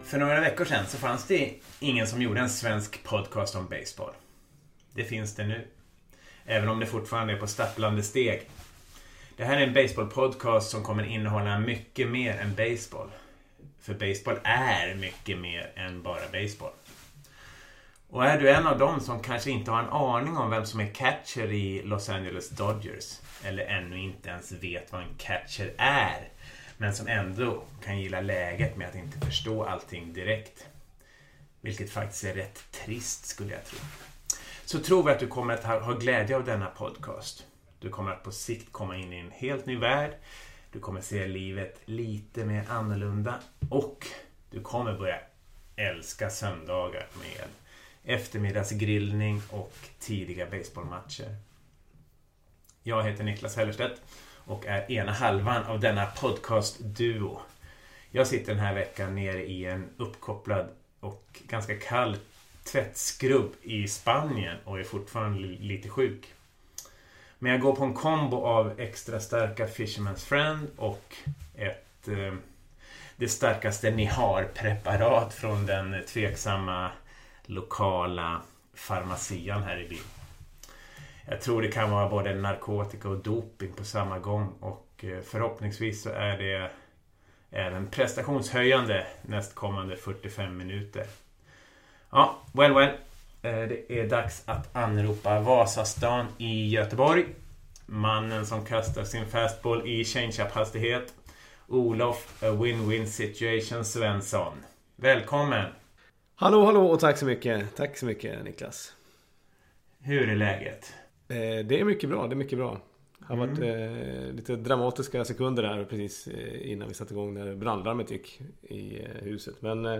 För några veckor sedan så fanns det ingen som gjorde en svensk podcast om baseball. Det finns det nu. Även om det fortfarande är på stapplande steg. Det här är en baseball-podcast som kommer innehålla mycket mer än baseball. För baseball är mycket mer än bara baseball. Och är du en av dem som kanske inte har en aning om vem som är catcher i Los Angeles Dodgers, eller ännu inte ens vet vad en catcher är, men som ändå kan gilla läget med att inte förstå allting direkt, vilket faktiskt är rätt trist skulle jag tro, så tror vi att du kommer att ha glädje av denna podcast. Du kommer att på sikt komma in i en helt ny värld. Du kommer se livet lite mer annorlunda. Och du kommer börja älska söndagar med eftermiddagsgrillning och tidiga baseballmatcher. Jag heter Niklas Hellerstedt och är ena halvan av denna podcast-duo. Jag sitter den här veckan nere i en uppkopplad och ganska kall tvättskrubb i Spanien och är fortfarande lite sjuk. Men jag går på en kombo av extra starka Fisherman's Friend och det starkaste ni har preparat från den tveksamma lokala farmacian här i byn. Jag tror det kan vara både narkotika och doping på samma gång, och förhoppningsvis så är det även prestationshöjande nästkommande 45 minuter. Ja, well. Det är dags att anropa Vasastan i Göteborg. Mannen som kastar sin fastball i change-up-hastighet. Olof, a win-win situation Svensson. Välkommen! Hallå och tack så mycket. Tack så mycket, Niklas. Hur är läget? Det är mycket bra, Det har varit lite dramatiska sekunder där precis innan vi satte igång när brandlarmet gick i huset. Men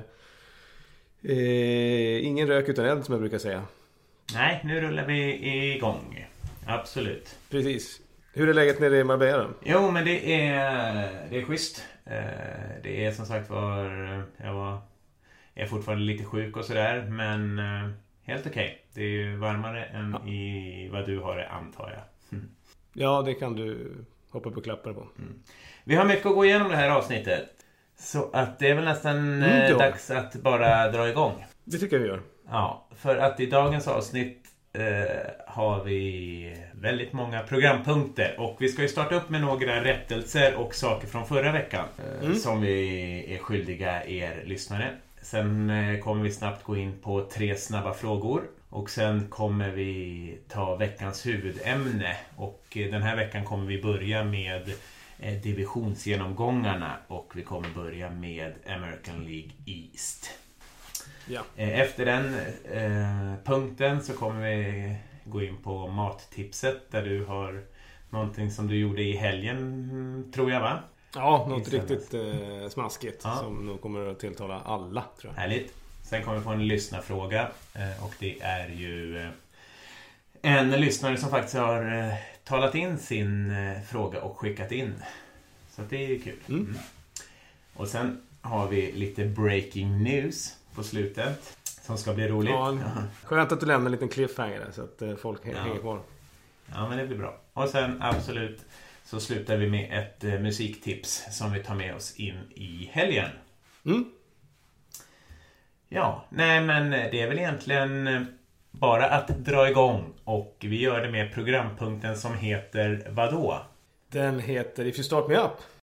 ingen rök utan eld, som jag brukar säga. Nej, nu rullar vi igång. Absolut. Precis. Hur är läget nere i Marbella då? Jo, men det är schysst. Det är som sagt jag är fortfarande lite sjuk och sådär, men helt okej. Det är ju varmare än i vad du har det, antar jag. Ja, det kan du hoppa på klappar på. Vi har mycket att gå igenom det här avsnittet. Så att det är väl nästan dags att bara dra igång. Det tycker jag vi gör. Ja, för att i dagens avsnitt har vi väldigt många programpunkter. Och vi ska ju starta upp med några rättelser och saker från förra veckan som vi är skyldiga er lyssnare. Sen kommer vi snabbt gå in på 3 snabba frågor. Och sen kommer vi ta veckans huvudämne. Och den här veckan kommer vi börja med divisionsgenomgångarna, och vi kommer börja med American League East. Ja. Efter den punkten så kommer vi gå in på mattipset, där du har någonting som du gjorde i helgen, tror jag, va? Ja, något riktigt smaskigt som nog kommer att tilltala alla, tror jag. Härligt. Sen kommer vi få en lyssnarfråga, och det är ju en lyssnare som faktiskt har talat in sin fråga och skickat in. Så det är kul. Och sen har vi lite breaking news på slutet som ska bli roligt. Ja, skönt att du lämnar en liten cliffhanger så att folk hänger kvar. Ja, men det blir bra. Och sen absolut så slutar vi med ett musiktips som vi tar med oss in i helgen. Ja, nej men det är väl egentligen bara att dra igång, och vi gör det med programpunkten som heter vadå? Den heter If You Start Me Up.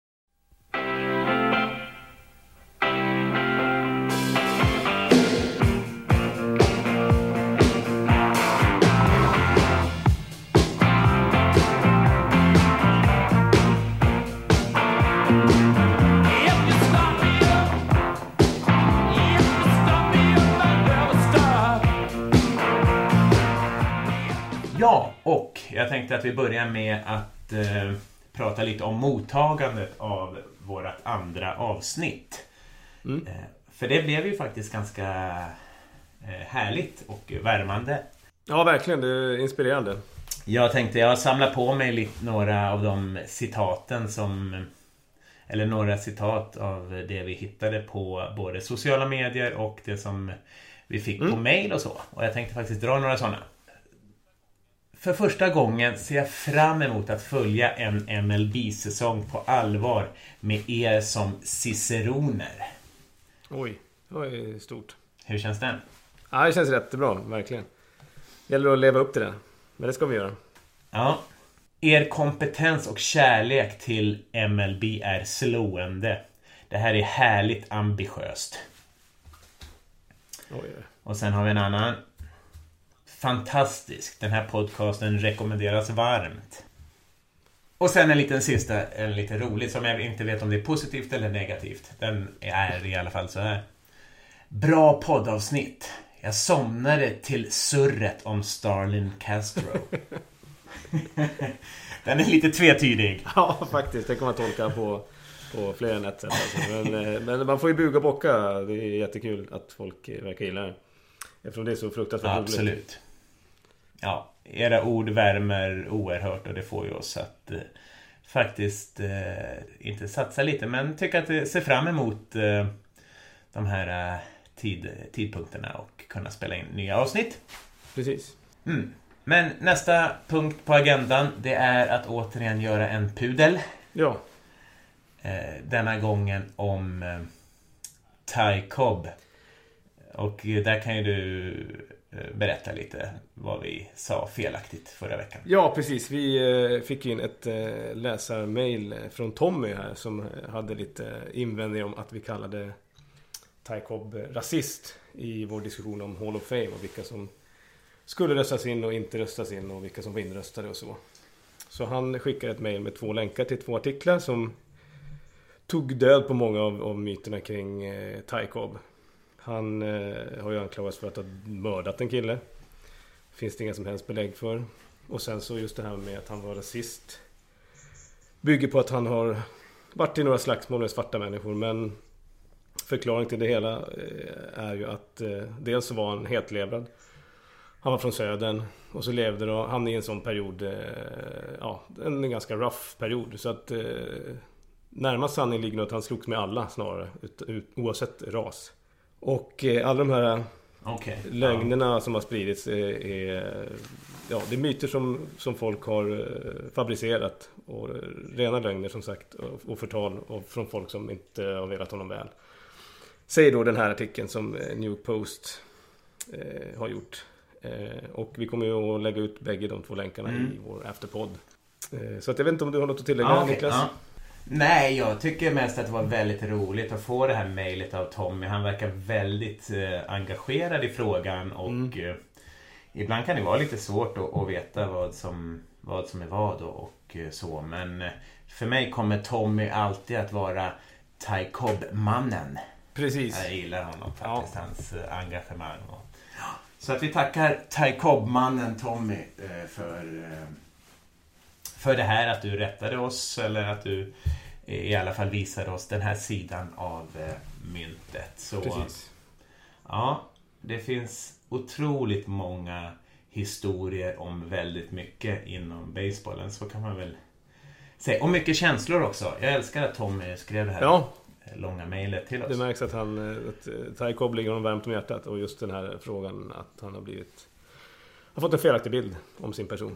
Ja, och jag tänkte att vi börjar med att prata lite om mottagandet av vårt andra avsnitt. För det blev ju faktiskt ganska härligt och värmande. Ja, verkligen. Det är inspirerande. Jag tänkte jag samlar på mig lite några av de citaten eller några citat av det vi hittade på både sociala medier och det som vi fick på mail och så. Och jag tänkte faktiskt dra några sådana. För första gången ser jag fram emot att följa en MLB-säsong på allvar med er som ciceroner. Oj. Det var ju stort. Hur känns den? Ja, det känns rätt bra, verkligen. Det gäller att leva upp till det. Men det ska vi göra. Ja. Er kompetens och kärlek till MLB är slående. Det här är härligt ambitiöst. Oj. Och sen har vi en annan. Fantastisk. Den här podcasten rekommenderas varmt. Och sen en liten sista, en lite rolig som jag inte vet om det är positivt eller negativt. Den är i alla fall så här. Bra poddavsnitt. Jag somnade till surret om Starlin Castro. Den är lite tvetydig. Ja, faktiskt. Det kan man tolka på fler än ett sätt. Alltså. Men man får ju buga och bocka. Det är jättekul att folk verkar gilla det. Eftersom det är så fruktansvärt roligt. Absolut. Ja, era ord värmer oerhört och det får ju oss att faktiskt inte satsa lite, men tycka att det ser fram emot de här tidpunkterna och kunna spela in nya avsnitt. Precis. Men nästa punkt på agendan, det är att återigen göra en pudel. Ja. Denna gången om Ty Cobb. Och där kan ju du berätta lite vad vi sa felaktigt förra veckan. Ja, precis. Vi fick in ett läsarmail från Tommy här som hade lite invändningar om att vi kallade Ty Cobb rasist i vår diskussion om Hall of Fame och vilka som skulle röstas in och inte röstas in och vilka som var inröstade och så. Så han skickade ett mail med 2 länkar till 2 artiklar som tog död på många av myterna kring Ty Cobb. Han har ju anklagats för att ha mördat en kille. Finns det inga som helst belägg för. Och sen så just det här med att han var rasist bygger på att han har varit i några slagsmål med svarta människor. Men förklaringen till det hela är ju att dels så var han hetlevrad. Han var från södern och så levde han i en sån period, en ganska rough period. Så att närmast sanning ligger nog att han slogs med alla snarare, oavsett ras. Och alla de här lögnerna som har spridits är det är myter som folk har fabricerat och rena lögner som sagt och förtal och från folk som inte har velat honom väl. Säger då den här artikeln som New York Post har gjort. Och vi kommer ju att lägga ut bägge de 2 länkarna i vår afterpodd. Så att jag vet inte om du har något att tillägga, Niklas? Ja. Nej, jag tycker mest att det var väldigt roligt att få det här mejlet av Tommy. Han verkar väldigt engagerad i frågan och ibland kan det vara lite svårt att veta vad som är vad och så. Men för mig kommer Tommy alltid att vara Ty Cobb-mannen. Precis. Jag gillar honom faktiskt, hans engagemang. Så att vi tackar Ty Cobb-mannen Tommy för det här, att du rättade oss eller att du i alla fall visade oss den här sidan av myntet. Så, precis. Ja, det finns otroligt många historier om väldigt mycket inom basebollen, så kan man väl säga. Och mycket känslor också. Jag älskar att Tommy skrev det här långa mejlet till oss. Det märks att Ty Cobb ligger honom varmt om hjärtat och just den här frågan att han har fått en felaktig bild om sin person.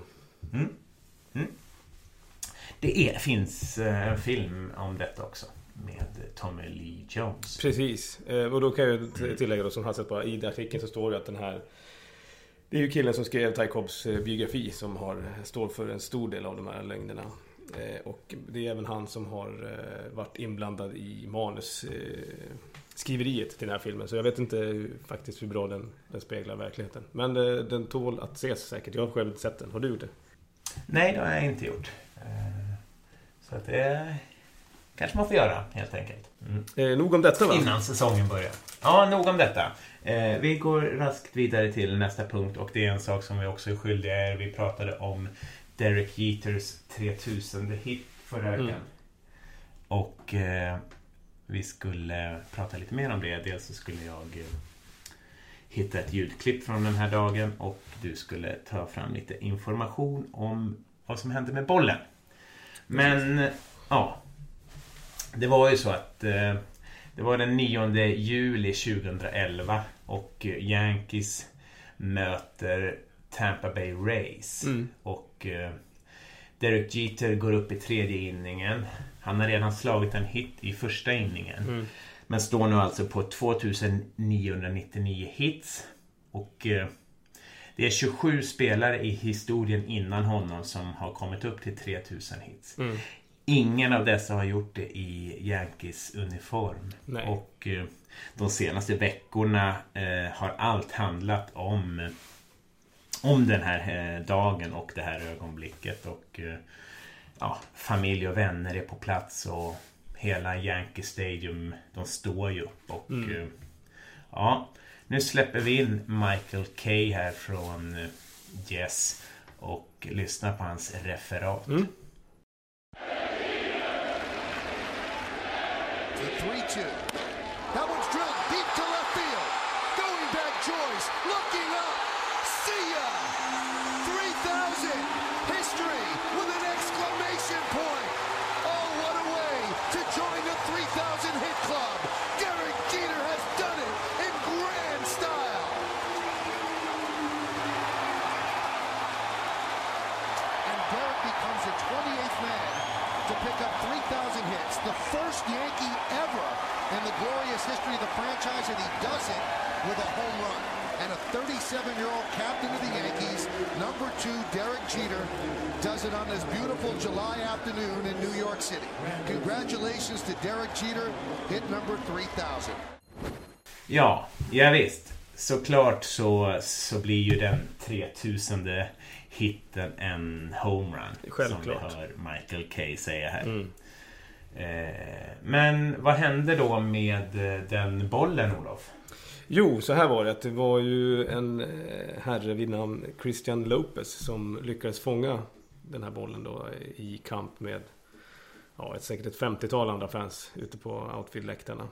Det finns en film om detta också med Tommy Lee Jones. Precis, och då kan jag tillägga då, som han sett bara i artikeln så står det att det är ju killen som skrev Ty Cobbs biografi som står för en stor del av de här längderna. Och det är även han som har varit inblandad i skriveriet till den här filmen. Så jag vet inte faktiskt hur bra den speglar verkligheten. Men den tål att ses säkert. Jag har själv inte sett den. Har du gjort det? Nej, det har jag inte gjort. Så att det kanske man får göra helt enkelt. Nog om detta, va? Innan säsongen börjar. Ja, nog om detta. Vi går raskt vidare till nästa punkt och det är en sak som vi också är skyldiga er. Vi pratade om Derek Jeters 3000 hit förra veckan. Och vi skulle prata lite mer om det. Dels så skulle jag hitta ett ljudklipp från den här dagen och du skulle ta fram lite information om vad som hände med bollen. Men det var ju så att det var den 9 juli 2011 och Yankees möter Tampa Bay Rays. Och Derek Jeter går upp i 3:e inningen. Han har redan slagit en hit i första inningen. Men står nu alltså på 2999 hits. Och det är 27 spelare i historien innan honom som har kommit upp till 3000 hits. Ingen av dessa har gjort det i Yankees uniform. Nej. Och de senaste veckorna har allt handlat om den här dagen och det här ögonblicket. Och familj och vänner är på plats och hela Yankee Stadium, de står ju upp. Och nu släpper vi in Michael Kay här från Yes och lyssnar på hans referat. The 3-2. That one's drilled deep to left field. Going back Joyce, looking up. See ya! 3,000. History with an exclamation point. Oh, what a way to join the 3,000 hit club. Derek Jeter has done it in grand style. And Derek becomes the 28th man to pick up 3,000 hits. The first Yankee ever in the glorious history of the franchise, and he does it with a home run. And a 37-year-old captain of the Yankees, number 2, Derek Jeter, does it on this beautiful July afternoon in New York City. Congratulations to Derek Jeter, hit number 3,000. Ja, visst. Såklart så blir ju den 3000:e hitten en homerun. Självklart. Som vi hör Michael Kay säga här. Men vad hände då med den bollen, Olof? Jo, så här var det. Att det var ju en herre vid namn Christian Lopez som lyckades fånga den här bollen då i kamp med säkert ett 50-tal andra fans ute på outfield-läktarna.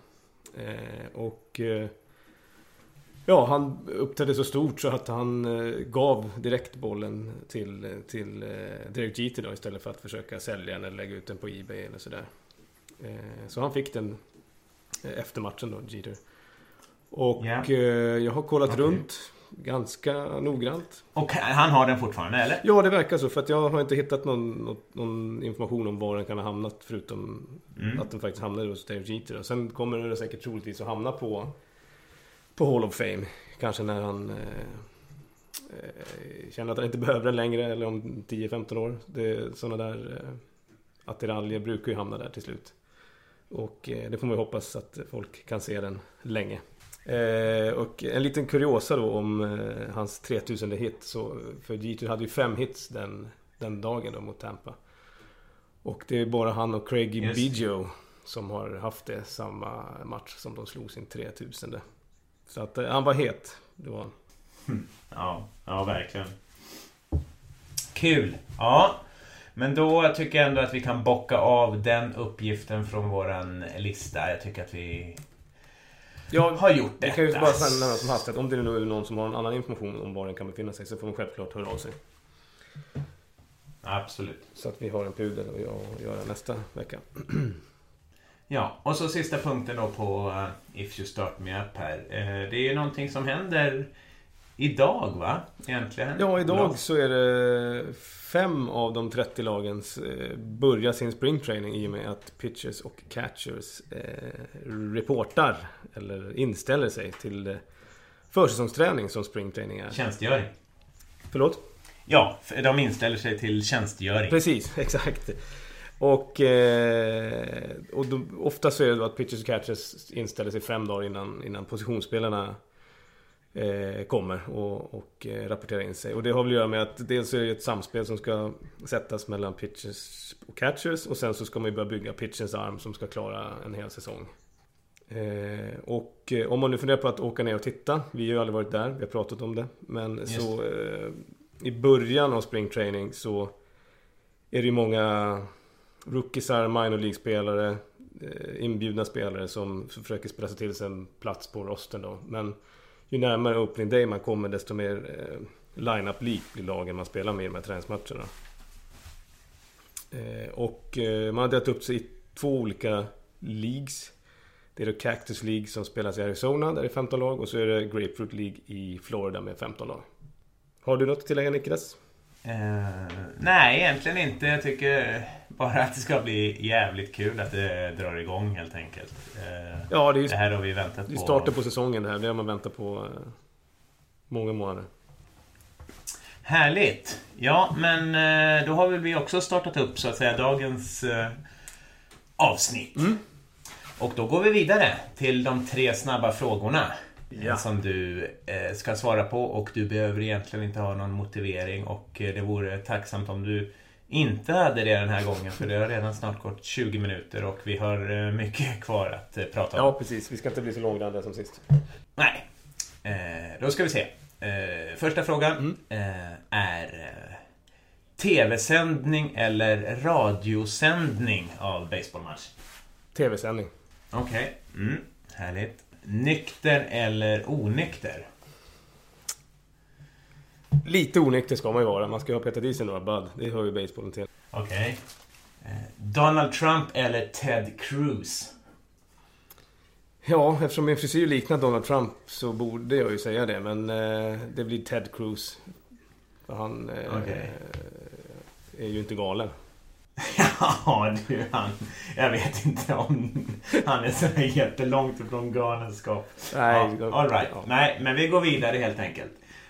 Han uppträdde så stort så att han gav direkt bollen till Derek Jeter då, istället för att försöka sälja den eller lägga ut den på eBay eller sådär. Så han fick den efter matchen då, Jeter. Och jag har kollat runt ganska noggrant. Och han har den fortfarande, eller? Ja, det verkar så, för att jag har inte hittat någon information om var den kan ha hamnat, förutom att den faktiskt hamnade hos Derek Jeter. Och sen kommer den säkert troligtvis att hamna på Hall of Fame. Kanske när han känner att han inte behöver den längre, eller om 10-15 år. Det är sådana där attiraljer brukar ju hamna där till slut. Och det får man ju hoppas att folk kan se den länge. Och en liten kuriosa då om hans 3000:e hit. Så, för Jeter hade ju 5 hits den dagen då mot Tampa. Och det är bara han och Craig Biggio som har haft det samma match som de slog sin 3000:e. Så att han var het. Det var Ja, verkligen. Kul. Ja. Men då tycker jag ändå att vi kan bocka av den uppgiften från våran lista. Jag tycker att vi har gjort det. Jag kan ju bara säga som hastighet. Om det nu är någon som har en annan information om var den kan befinna sig, så får de självklart höra av sig. Absolut. Så att vi har en pudel att göra nästa vecka. Ja, och så sista punkten då på If You Start Me Up här. Det är ju någonting som händer idag, va? Egentligen. Ja, idag så är det 5 av de 30 lagens börjar sin springtraining i och med att pitchers och catchers reportar eller inställer sig till försäsongsträning som springtraining är. Tjänstgöring. Förlåt? Ja, de inställer sig till tjänstgöring. Precis, exakt. Och ofta så är det då att pitchers och catchers inställer sig 5 dagar innan positionsspelarna kommer och rapporterar in sig. Och det har väl att göra med att dels är det ett samspel som ska sättas mellan pitchers och catchers, och sen så ska man ju börja bygga pitchers arm som ska klara en hel säsong. Och om man nu funderar på att åka ner och titta, vi har ju aldrig varit där, vi har pratat om det, men så i början av springtraining så är det ju många rookiesar, minor League-spelare, inbjudna spelare som försöker spela sig till sig en plats på rosten då. Men ju närmare opening day man kommer, desto mer line-up lik blir lagen man spelar med i de här träningsmatcherna. Och man har delat upp sig i 2 olika leagues. Det är då Cactus League som spelas i Arizona, där det är 15 lag, och så är det Grapefruit League i Florida med 15 lag. Har du något att tillägga, Niklas? Nej, egentligen inte. Jag tycker bara att det ska bli jävligt kul att det drar igång helt enkelt. Ja, det här har vi väntat på. Det startar på säsongen det här. Det har man väntat på många månader. Härligt. Ja, men då har vi också startat upp så att säga dagens avsnitt. Och då går vi vidare till de 3 snabba frågorna som du ska svara på, och du behöver egentligen inte ha någon motivering, och det vore tacksamt om du inte hade det den här gången, för det har redan snart gått 20 minuter och vi har mycket kvar att prata om. Ja, precis. Vi ska inte bli så långrandiga som sist. Nej. Då ska vi se. Första frågan är tv-sändning eller radiosändning av baseballmatch? TV-sändning. Okej. Härligt. Nykter eller onykter? Lite onykter ska man ju vara. Man ska ju ha petat i sig några bud. Det hör ju baseballen till. Okej. Donald Trump eller Ted Cruz? Ja, eftersom min frisyr liknar Donald Trump så borde jag ju säga det. Men det blir Ted Cruz. För han är ju inte galen. Ja, du, jag vet inte om han är så jättelångt ifrån galenskap. Nej, all right. Ja. Nej, men vi går vidare helt enkelt.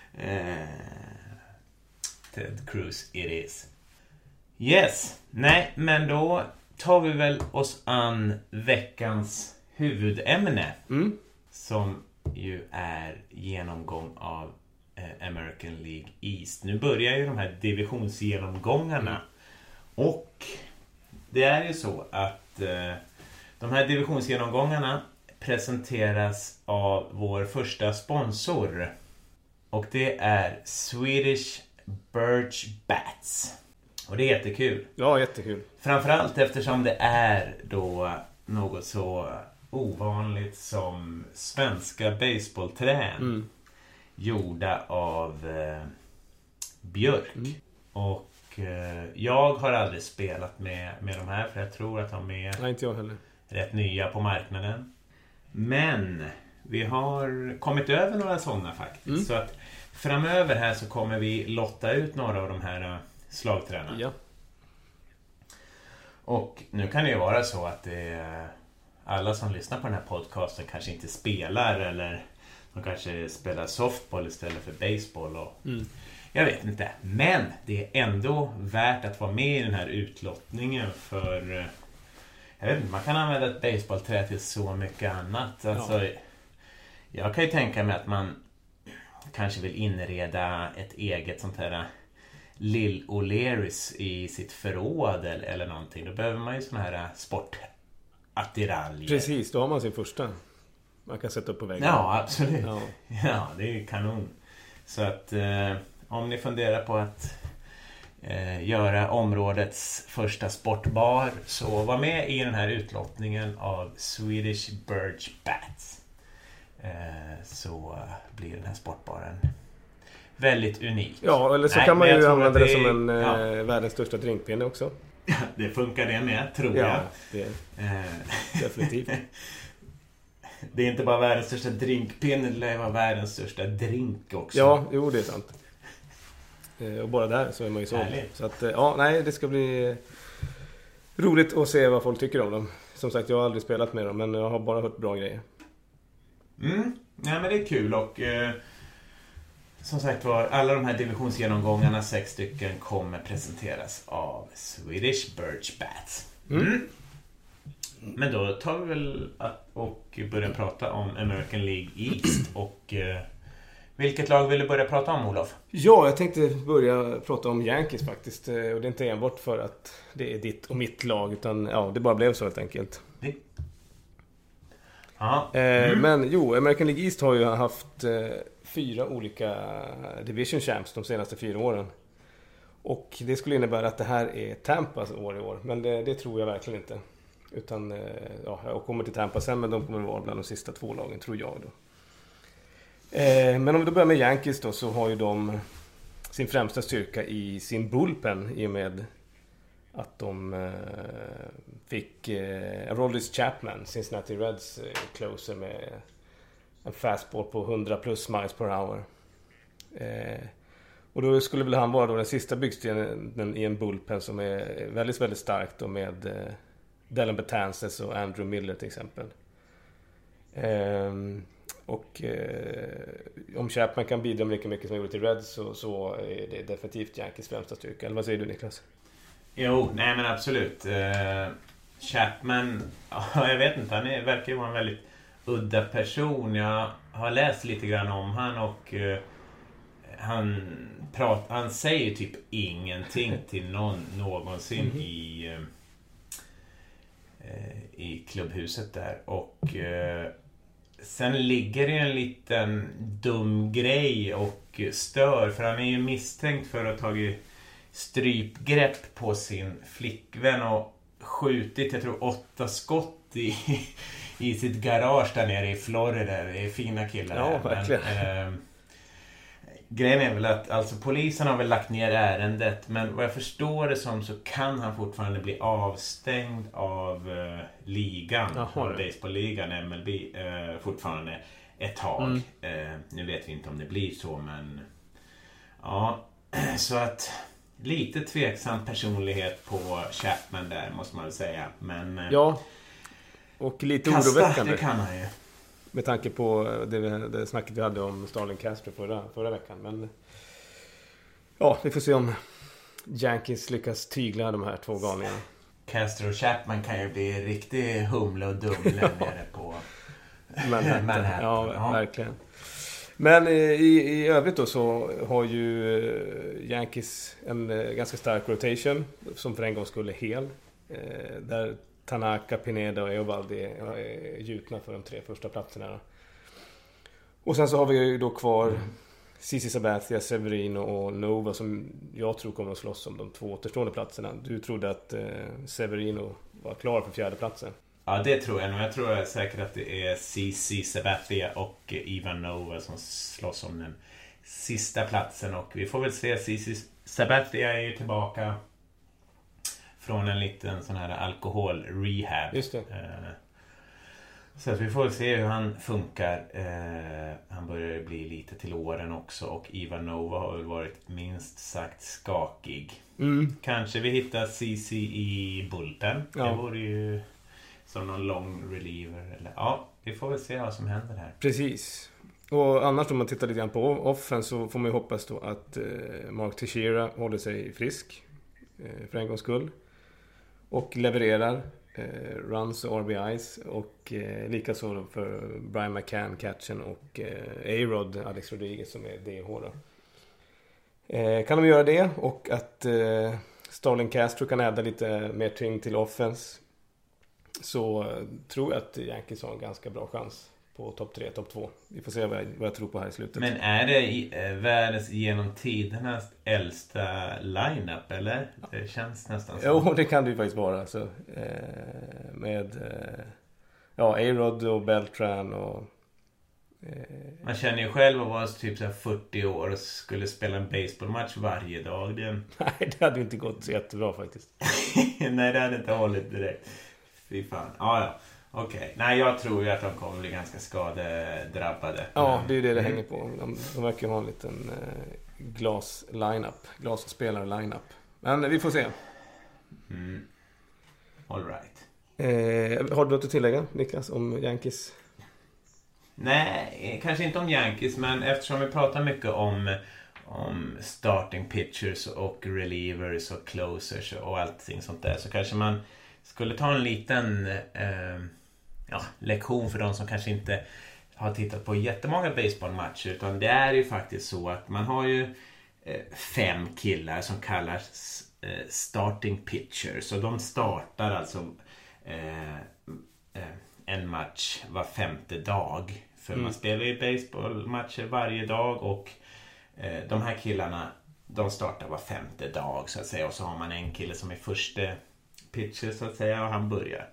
Ted Cruz it is. Yes. Nej, men då tar vi väl oss an veckans huvudämne. Som ju är genomgång av American League East. Nu börjar ju de här divisionsgenomgångarna. Och det är ju så att de här divisionsgenomgångarna presenteras av vår första sponsor. Och det är Swedish Birch Bats. Och det är jättekul. Ja, jättekul. Framförallt eftersom det är då något så ovanligt som svenska baseballträn. Gjorda av björk. Och jag har aldrig spelat med de här, för jag tror att de är Nej, inte jag heller. Rätt nya på marknaden. Men vi har kommit över några sådana faktiskt. Så att framöver här så kommer vi lotta ut några av de här slagtränarna. Ja. Och nu kan det ju vara så att alla som lyssnar på den här podcasten kanske inte spelar, eller de kanske spelar softball istället för baseball och jag vet inte. Men det är ändå värt att vara med i den här utlottningen, för jag vet inte, man kan använda ett baseballträ till så mycket annat. Alltså, jag kan ju tänka mig att man kanske vill inreda ett eget sånt här Lill O'Learys i sitt förråd eller någonting. Då behöver man ju såna här sportattiraljer. Precis, då har man sin första. Man kan sätta upp på väggen. Ja, absolut. Ja, det är ju kanon. Så att om ni funderar på att göra områdets första sportbar, så var med i den här utlottningen av Swedish Birch Bats. Så blir den här sportbaren väldigt unik. Ja, eller så kan man ju använda det som en världens största drinkpinne också. Det funkar det med, tror jag. Ja, det definitivt. Det är inte bara världens största drinkpinne, det är världens största drink också. Ja, jo, det är sant. Och bara där så är man ju så. Härligt. Så att, det ska bli roligt att se vad folk tycker om dem. Som sagt, jag har aldrig spelat med dem, men jag har bara hört bra grejer. Ja, men det är kul, och som sagt var, alla de här divisionsgenomgångarna, 6 stycken, kommer presenteras av Swedish Birch Bats. Men då tar vi väl och börjar prata om American League East. Och vilket lag vill du börja prata om, Olof? Ja, jag tänkte börja prata om Yankees faktiskt. Och det är inte enbart för att det är ditt och mitt lag, utan det bara blev så helt enkelt. Men jo, American League East har ju haft 4 olika division champs de senaste 4 åren. Och det skulle innebära att det här är Tampas år i år. Men det tror jag verkligen inte. Utan, jag kommer till Tampa sen, men de kommer vara bland de sista 2 lagen, tror jag då. Men om vi då börjar med Yankees då, så har ju de sin främsta styrka i sin bullpen, i och med att de fick Aroldis Chapman, Cincinnati Reds closer, med en fastball på 100 plus miles per hour. Och då skulle väl han vara då den sista byggstenen i en bullpen som är väldigt, väldigt starkt då med Dellin Betances och Andrew Miller till exempel. Om Chapman kan bidra lika mycket som han gjorde till Reds så är det definitivt Yankees främsta styrka. Eller vad säger du, Niklas? Jo, nej men absolut. Chapman, jag vet inte, han verkar ju vara en väldigt udda person. Jag har läst lite grann om han och han säger typ ingenting till någon någonsin i klubbhuset där. Och sen ligger det en liten dum grej och stör, för han är ju misstänkt för att ha tagit strypgrepp på sin flickvän och skjutit, jag tror 8 skott i sitt garage där nere i Florida. Det är fina killar. Ja, verkligen. Grejen är väl att alltså, polisen har väl lagt ner ärendet, men vad jag förstår det som så kan han fortfarande bli avstängd av ligan, av baseballligan MLB fortfarande ett tag. Nu vet vi inte om det blir så, men ja, så att lite tveksam personlighet på Chapman där, måste man väl säga. Men ja, och lite oroväckande. Det kan han ju. Med tanke på det snacket vi hade om Starlin Castro förra veckan. Men ja, vi får se om Yankees lyckas tygla de här 2 galningarna. Castro och Chapman kan ju bli riktigt humle och dumle nere på Manhattan. Ja, verkligen. Men i övrigt då så har ju Yankees en ganska stark rotation som för en gång skulle hel. Där Tanaka, Pineda och Eovaldi är gjutna för de 3 första platserna. Och sen så har vi ju då kvar CC Sabathia, Severino och Nova som jag tror kommer att slåss om de 2 återstående platserna. Du trodde att Severino var klar för 4:e platsen. Ja, det tror jag nog. Jag tror säkert att det är CC Sabathia och Ivan Nova som slåss om den sista platsen. Och vi får väl se, CC Sabathia är ju tillbaka från en liten sån här alkoholrehab. Just det. Så att vi får se hur han funkar. Han börjar bli lite till åren också. Och Ivan Nova har väl varit minst sagt skakig. Kanske vi hittar CC i bullpen. Ja. Det vore ju som någon lång reliever. Eller, ja, vi får väl se vad som händer här. Precis. Och annars om man tittar lite grann på offen så får man ju hoppas då att Mark Teixeira håller sig frisk för en gångs skull. Och levererar runs och RBIs. Och likaså för Brian McCann, catchen och A-Rod, Alex Rodriguez som är DH då. Kan de göra det och att Starlin Castro kan adda lite mer tyngd till offense, så tror jag att Yankees har en ganska bra chans på topp 3, topp 2. Vi får se vad jag tror på här i slutet. Men är det världens genom tidernas äldsta lineup, eller? Det känns nästan så. Jo, det kan det ju faktiskt vara. Alltså, med A-Rod och Beltran och... Man känner ju själv att vara typ så här 40 år och skulle spela en baseballmatch varje dag. Nej, det hade ju inte gått så jättebra faktiskt. Nej, det hade inte hållit direkt. Fy fan. Ja. Okej. Nej, jag tror ju att de kommer bli ganska skadedrabbade. Ja, det är ju det hänger på. De verkar ha en liten glasspelare-lineup. Men vi får se. All right. Har du något att tillägga, Niklas, om Yankees? Nej, kanske inte om Yankees, men eftersom vi pratar mycket om starting pitchers och relievers och closers och allting sånt där, så kanske man skulle ta en liten lektion för de som kanske inte har tittat på jättemånga baseballmatcher, utan det är ju faktiskt så att man har ju 5 killar som kallas starting pitchers, och de startar alltså en match var 5:e dag, för man spelar ju baseballmatcher varje dag, och de här killarna, de startar var 5:e dag så att säga, och så har man en kille som är första pitcher så att säga, och han börjar.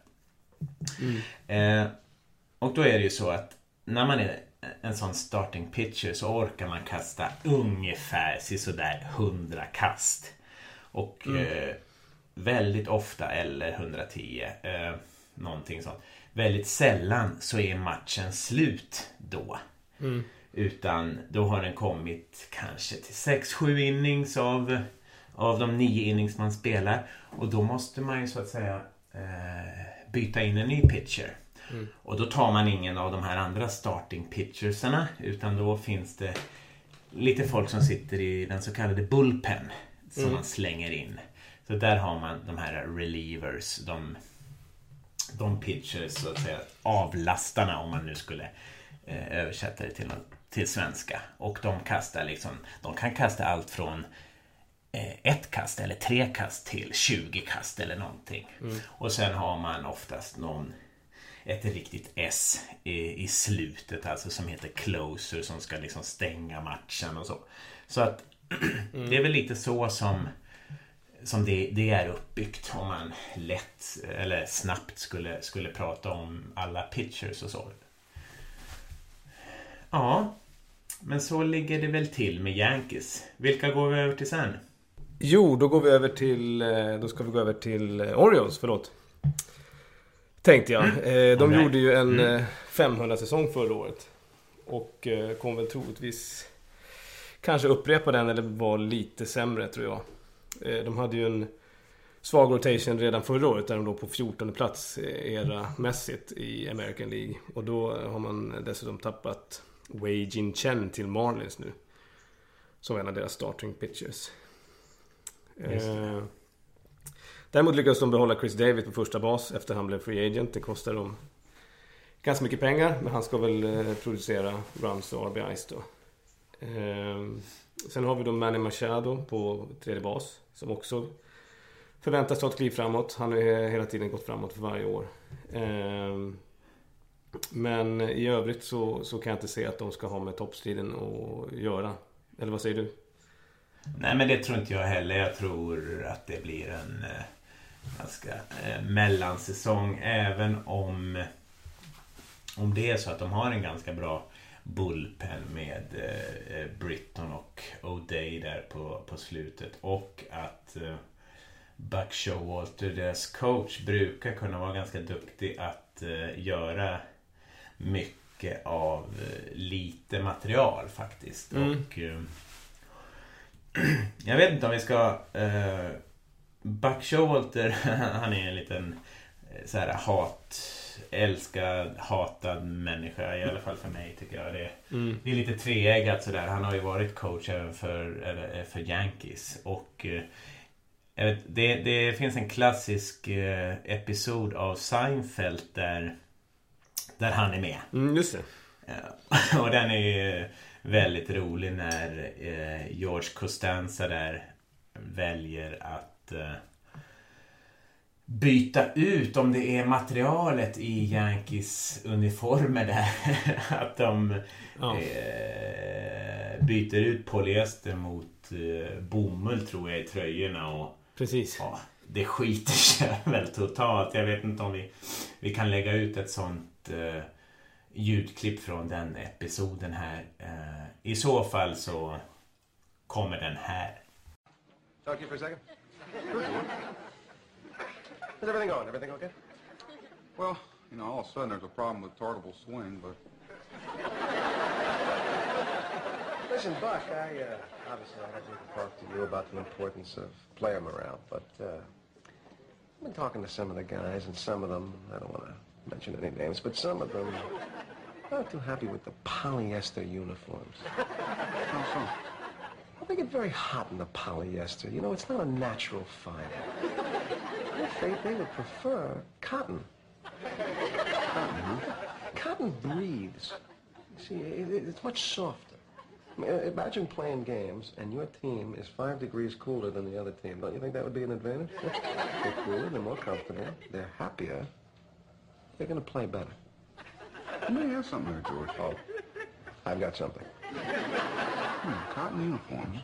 Och då är det ju så att när man är en sån starting pitcher så orkar man kasta ungefär sådär 100 kast. Och väldigt ofta, eller 110, någonting sånt. Väldigt sällan så är matchen slut då. Utan då har den kommit kanske till 6-7 innings av de 9 innings man spelar. Och då måste man ju så att säga byta in en ny pitcher. Och då tar man ingen av de här andra starting pitchersarna, utan då finns det lite folk som sitter i den så kallade bullpen som man slänger in. Så där har man de här relievers, de pitchers så att säga, avlastarna om man nu skulle översätta det till svenska. Och de kan kasta allt från 1 kast eller 3 kast till 20 kast eller någonting. Och sen har man oftast ett riktigt S i slutet, alltså som heter closer, som ska liksom stänga matchen och så. Så att det är väl lite så som det är uppbyggt, om man lätt eller snabbt skulle prata om alla pitchers och så. Ja, men så ligger det väl till med Yankees. Vilka går vi över till sen? Jo, då ska vi gå över till Orioles, tänkte jag. De gjorde ju en 500-säsong förra året. Och kom väl troligtvis kanske upprepa den, eller var lite sämre, tror jag. De hade ju en svag rotation redan förra året, där de låg på 14:e plats era-mässigt i American League. Och då har man dessutom tappat Wei Jin Chen till Marlins nu, som en av deras starting pitchers. Däremot lyckades de behålla Chris Davis på första bas efter han blev free agent. Det kostar dem ganska mycket pengar, men han ska väl producera runs och RBIs då. Sen har vi då Manny Machado på tredje bas, som också förväntas ta ett kliv framåt. Han har hela tiden gått framåt för varje år. Men i övrigt så kan jag inte se att de ska ha med toppstriden att göra. Eller vad säger du? Nej, men det tror inte jag heller. Jag tror att det blir en ganska mellansäsong, även om det är så att de har en ganska bra bullpen med Britton och O'Day där på slutet, och att Buck Showalter, deras coach, brukar kunna vara ganska duktig att göra mycket av lite material faktiskt. Och jag vet inte om vi ska Buck Showalter, han är en liten så här hatad människa, i alla fall för mig, tycker jag. Det är lite tveeggat sådär. Han har ju varit coach även för Yankees, och det finns en klassisk episod av Seinfeld där han är med. Just det. Och den är väldigt rolig när George Costanza där väljer att byta ut, om det är materialet i Yankees uniformer där, att de byter ut polyester mot bomull, tror jag, i tröjorna, och precis. Ja, det skiter sig väl totalt. Jag vet inte om vi kan lägga ut ett sånt ljudklipp från den episoden här. I så fall så kommer den här. Talk to you for a second. How's everything going? Everything okay? Well, you know, all of a sudden there's a problem with Tartable Swing, but... Listen, Buck, obviously I don't need to talk to you about the importance of player morale, but I've been talking to some of the guys, and some of them, I don't want to mention any names, but some of them aren't too happy with the polyester uniforms. How so? Well, they get very hot in the polyester. You know, it's not a natural fiber. I'm afraid they would prefer cotton. Cotton breathes. See, it's much softer. I mean, imagine playing games and your team is 5 degrees cooler than the other team. Don't you think that would be an advantage? They're cooler, they're more comfortable, they're happier. They're going to play better. You may have something there, George. Oh, I've got something. Cotton uniforms.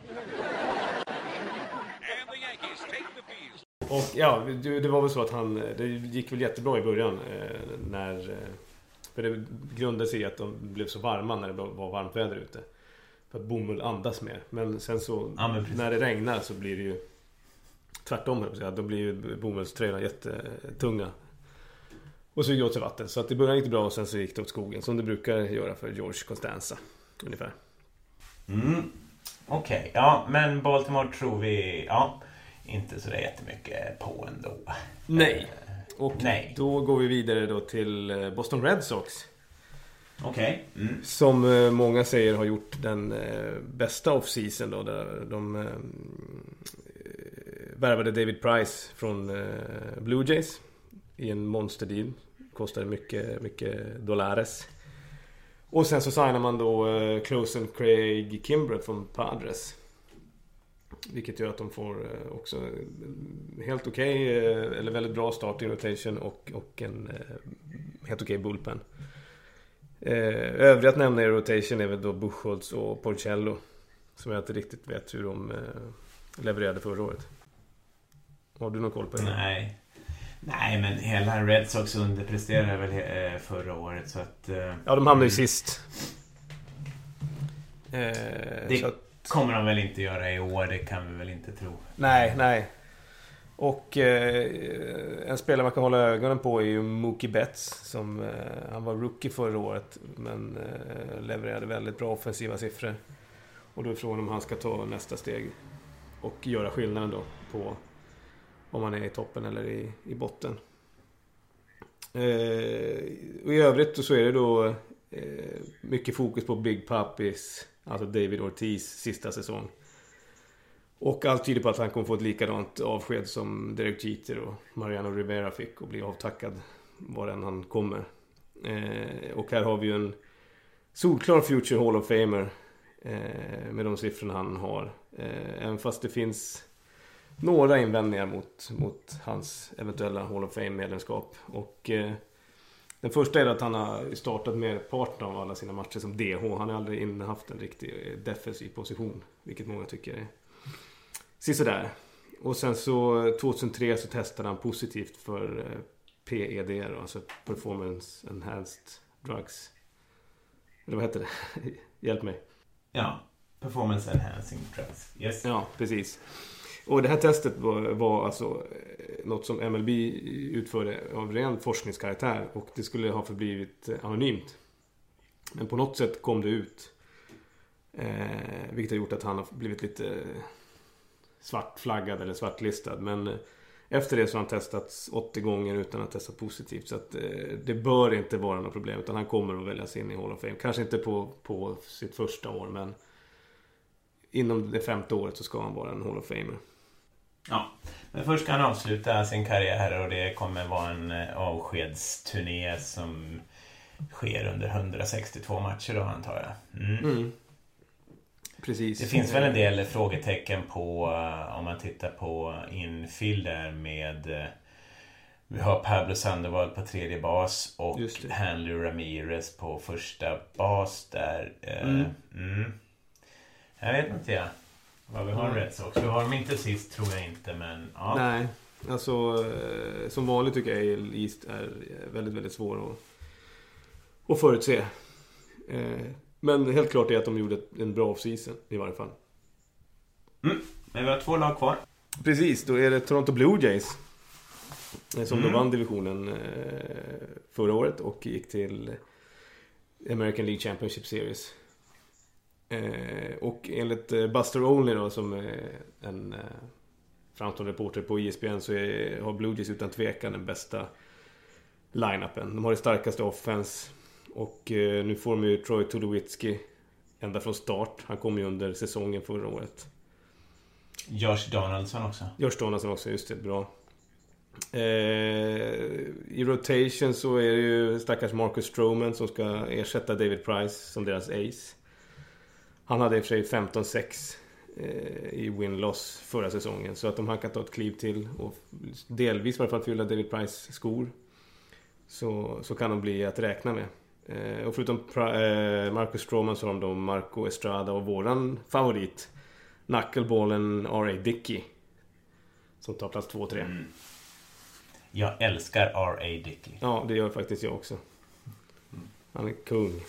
Och ja, det var väl så att det gick väl jättebra i början för det grundade sig i att de blev så varma när det var varmt väder ute. För att bomull andas mer. Men sen så när det regnar så blir det ju tvärtom. Då blir ju bomullströjorna jättetunga och suger åt sig vatten. Så att det började inte bra, och sen så gick det åt skogen, som det brukar göra för George Costanza. ungefär. Okej, ja, men Baltimore tror vi inte så det är jättemycket på ändå. Nej. Och då går vi vidare då till Boston Red Sox. Okej. Som många säger har gjort den bästa off-season då, där de värvade David Price från Blue Jays i en monsterdeal. Kostade mycket dollares. Och sen så signar man då Closen Craig Kimbrel från Padres. Vilket gör att de får också helt okej, eller väldigt bra starting rotation och en helt okej bullpen. Övriga att nämna i rotation är väl då Buchholz och Porcello, som jag inte riktigt vet hur de levererade förra året. Har du någon koll på det? Nej, men hela Red Sox underpresterade väl förra året, så att... Ja, de hamnade ju sist. Det kommer de väl inte göra i år, det kan vi väl inte tro. Nej. Och en spelare man kan hålla ögonen på är ju Mookie Betts, som han var rookie förra året, men levererade väldigt bra offensiva siffror. Och då är frågan om han ska ta nästa steg och göra skillnaden då på om man är i toppen eller i botten. Och i övrigt så är det då mycket fokus på Big Puppies, alltså David Ortiz sista säsong. Och allt tyder på att han kommer få ett likadant avsked som Derek Jeter och Mariano Rivera fick och bli avtackad var än han kommer. Och här har vi ju en solklar future Hall of Famer med de siffrorna han har. Även fast det finns några invändningar mot hans eventuella Hall of Fame-medlemskap. Och den första är att han har startat med parten av alla sina matcher som DH. Han har aldrig innehaft en riktig defensiv position, vilket många tycker är sisådär. Och sen så 2003 så testade han positivt för PED, alltså Performance Enhanced Drugs. Eller vad heter det? Hjälp mig. Ja, Performance Enhancing Drugs. Yes. Ja, precis. Och det här testet var alltså något som MLB utförde av ren forskningskaraktär, och det skulle ha förblivit anonymt. Men på något sätt kom det ut, vilket har gjort att han har blivit lite svartflaggad eller svartlistad. Men efter det så har han testats 80 gånger utan att testat positivt. Så att det bör inte vara något problem, utan han kommer att väljas in i Hall of Fame. Kanske inte på sitt första år, men inom det 5:e året så ska han vara en Hall of Famer. Ja, men först ska han avsluta sin karriär, och det kommer vara en avskedsturné som sker under 162 matcher då, antar jag. Precis. Det finns väl en del frågetecken på, om man tittar på infielder med vi har Pablo Sandoval på tredje bas och Hanley Ramirez på första bas där. Jag vet inte vad vi har Red Sox. Vi har dem inte sist, tror jag inte, men ja. Nej, alltså som vanligt tycker jag East är väldigt, väldigt svår att förutse. Men helt klart är att de gjorde en bra off-season i varje fall. Men vi har 2 lag kvar. Precis, då är det Toronto Blue Jays som då vann divisionen förra året och gick till American League Championship Series. Och enligt Buster Olney då, som är en framstående reporter på ESPN, så har Blue Jays utan tvekan den bästa line-upen. De har det starkaste offense. Och nu får de ju Troy Tulowitzki ända från start. Han kom ju under säsongen förra året. Josh Donaldson också, just det, bra. I rotation så är det ju stackars Marcus Stroman som ska ersätta David Price som deras ace. Han hade i och för sig 15-6 i win-loss förra säsongen. Så att de kan ta ett kliv till och delvis i alla fall fylla David Price skor, så kan de bli att räkna med. Och förutom Marcus Stroman så har de då Marco Estrada och våran favorit knuckleballen R.A. Dickey som tar plats 2 och 3. Jag älskar R.A. Dickey. Ja, det gör faktiskt jag också. Han är kung.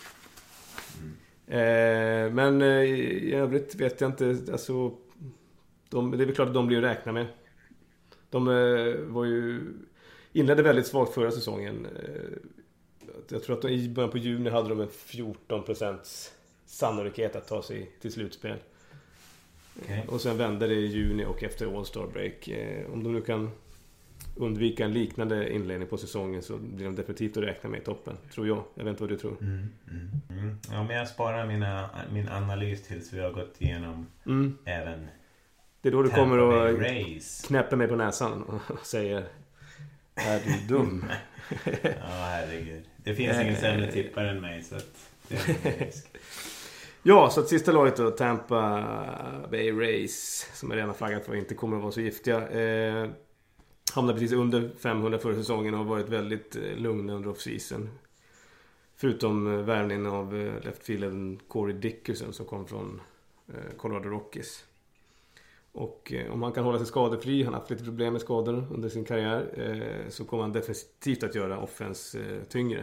Men i övrigt vet jag inte, alltså, det är väl klart att de blir att räkna med. De var ju inledde väldigt svagt förra säsongen. Jag tror att i början på juni hade de en 14% sannolikhet att ta sig till slutspel. Okay. Och sen vänder det i juni och efter All-Star break. Om de nu kan undvika en liknande inledning på säsongen så blir de definitivt att räkna med i toppen, tror jag. Jag vet inte vad du tror. Ja, men jag sparar min analys tills vi har gått igenom även. Det är då du kommer att knäppa mig på näsan och säger: är du dum? Ja, herregud. Det finns ingen sämre tippare än mig, så att det är ja, så att sista laget då, Tampa Bay Rays, som är redan flaggat för inte kommer att vara så giftiga, hamnade precis under 500 förra säsongen och har varit väldigt lugna under off-season. Förutom värvningen av leftfieldern Corey Dickerson som kom från Colorado Rockies. Och om han kan hålla sig skadefri, han har haft lite problem med skador under sin karriär, så kommer han definitivt att göra offense tyngre.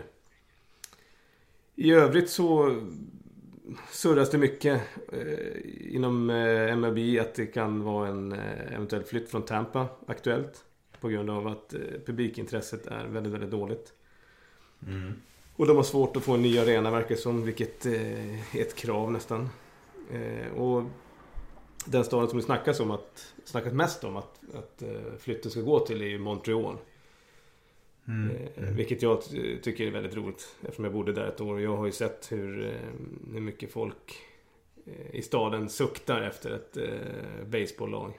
I övrigt så surras det mycket inom MLB att det kan vara en eventuell flytt från Tampa aktuellt på grund av att publikintresset är väldigt, väldigt dåligt. Och de har svårt att få en ny arena, verkar som, vilket är ett krav nästan. Och den staden som det snackas mest om att flytten ska gå till är ju Montreal. Vilket jag tycker är väldigt roligt eftersom jag bodde där ett år. Jag har ju sett hur mycket folk i staden suktar efter ett baseballlag.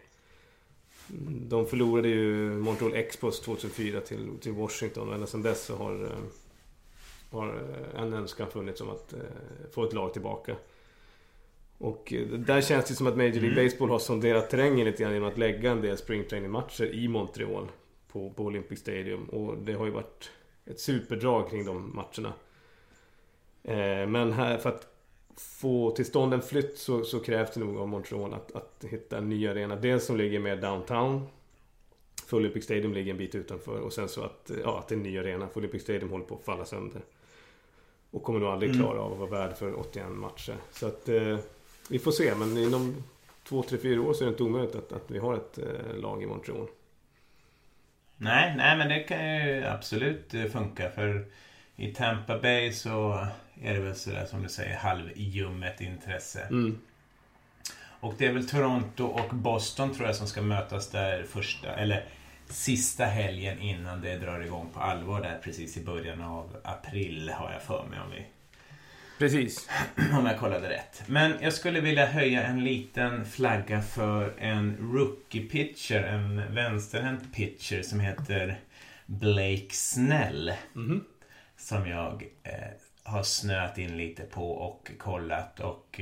De förlorade ju Montreal Expos 2004 till Washington och ända sedan dess så har en önskan funnits om att få ett lag tillbaka. Och där känns det som att Major League Baseball har sonderat terrängen lite grann genom att lägga en del springtraining-matcher i Montreal på Olympic Stadium. Och det har ju varit ett superdrag kring de matcherna. Men här, för att få till stånd en flytt så krävs det nog av Montreal att hitta en ny arena. Dels som ligger mer downtown. För Olympic Stadium ligger en bit utanför. Och sen så att det är en ny arena. För Olympic Stadium håller på att falla sönder. Och kommer nog aldrig klara av att vara värd för 81 matcher. Så att vi får se. Men inom 2-3-4 år så är det inte omöjligt att vi har ett lag i Montreal. Nej, men det kan ju absolut funka. För i Tampa Bay så är det väl sådär som du säger halvljummet intresse. Och det är väl Toronto och Boston tror jag som ska mötas där sista helgen innan det drar igång på allvar där precis i början av april har jag för mig Precis. Om jag kollade rätt. Men jag skulle vilja höja en liten flagga för en rookie pitcher, en vänsterhänt pitcher som heter Blake Snell. Som jag har snöat in lite på och kollat och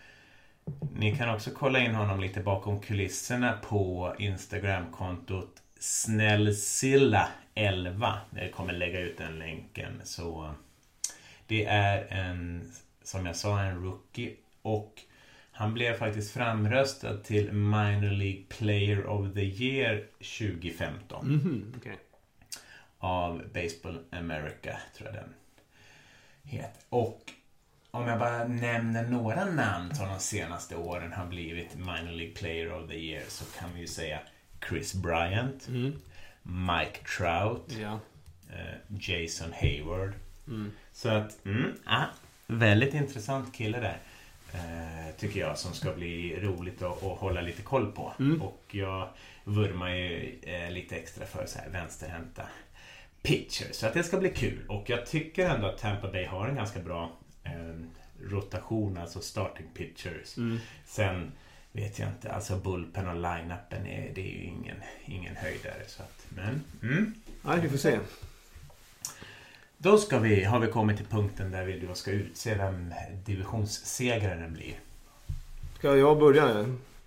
ni kan också kolla in honom lite bakom kulisserna på Instagram-kontot Snellzilla11. Jag kommer lägga ut den länken. Så det är som jag sa, en rookie. Och han blev faktiskt framröstad till Minor League Player of the Year 2015. Okay. Av Baseball America, tror jag den heter. Och om jag bara nämner några namn som de senaste åren har blivit Minor League Player of the Year så kan vi ju säga Chris Bryant, Mike Trout, Jason Hayward. Så att, väldigt intressant kille där tycker jag, som ska bli roligt att hålla lite koll på. Och jag vurmar ju lite extra för så här vänsterhänta pitcher, så att det ska bli kul. Och jag tycker ändå att Tampa Bay har en ganska bra rotation, alltså starting pitchers. Sen vet jag inte, alltså bullpen och line-upen det är ju ingen höjdare så att, men nej, vi får se. Då har vi kommit till punkten där vi då ska utse vem divisionssegraren blir. Ska jag börja?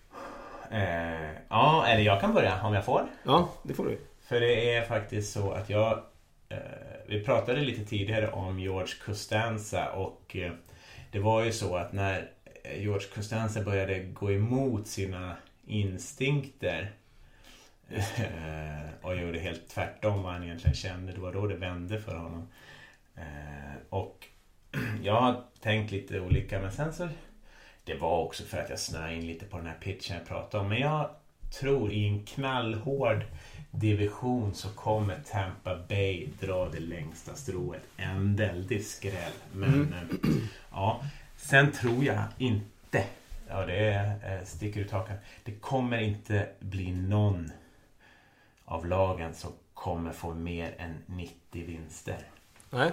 Ja, eller jag kan börja om jag får. Ja, det får du. För det är faktiskt så att vi pratade lite tidigare om George Costanza och det var ju så att när George Costanza började gå emot sina instinkter och gjorde helt tvärtom vad han egentligen kände, det var då det vände för honom. Och jag har tänkt lite olika, men sen så det var också för att jag snöade in lite på den här pitchen jag pratade om, men jag tror i en knallhård division så kommer Tampa Bay dra det längsta strået. En väldigt skräll. Men ja, Sen tror jag inte, ja det sticker ut hakan, det kommer inte bli någon av lagen som kommer få mer än 90 vinster. Nej.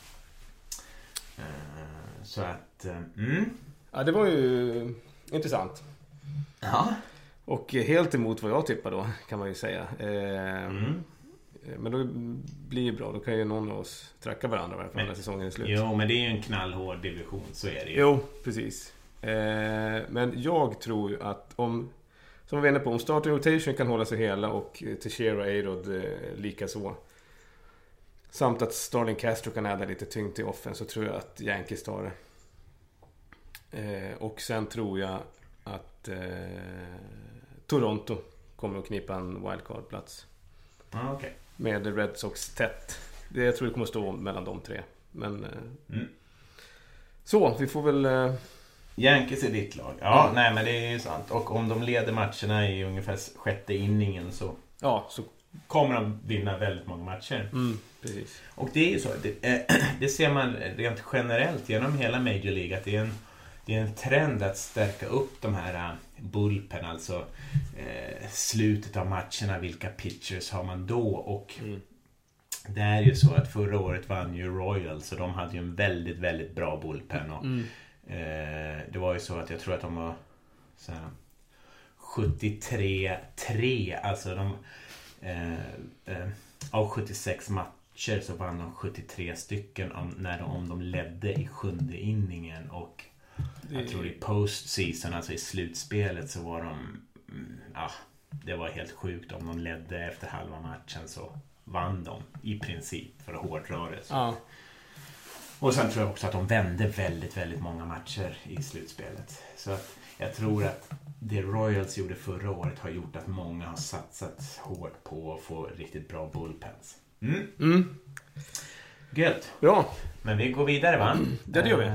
Så att... Ja, det var ju intressant. Ja. Och helt emot vad jag tippar då, kan man ju säga. Men då blir det bra. Då kan ju någon av oss tracka varandra varför när säsongen är slut. Jo, men det är ju en knallhård division, så är det ju. Jo, precis. Men jag tror ju att som vi var inne på, om starting rotation kan hålla sig hela och Teixeira A-Rod lika så. Samt att Starling Castro kan adda lite tyngd till offen, så tror jag att Yankees tar det. Och sen tror jag att Toronto kommer att knipa en wildcard-plats. Okay. Med Red Sox tätt. Jag tror det kommer att stå mellan de tre. Men så, vi får väl... Yankees är ditt lag. Ja, nej men det är ju sant. Och om de leder matcherna i ungefär sjätte inningen så... Ja, så kommer de vinna väldigt många matcher. Precis. Och det är ju så, det ser man rent generellt genom hela Major League, att det är en trend att stärka upp de här bullpen, alltså slutet av matcherna, vilka pitchers har man då, och det är ju så att förra året vann ju Royals, och de hade ju en väldigt, väldigt bra bullpen, och det var ju så att jag tror att de var så här, 73-3, alltså de av 76 matcher så vann de 73 stycken om de ledde i sjunde inningen, och jag tror i postseason, alltså i slutspelet, så var de det var helt sjukt, om de ledde efter halva matchen så vann de i princip, för att hårdra det så. Ja. Och sen tror jag också att de vände väldigt, väldigt många matcher i slutspelet, så att jag tror att det Royals gjorde förra året har gjort att många har satsat hårt på att få riktigt bra bullpens. Gött. Ja. Men vi går vidare, va? Det gör vi.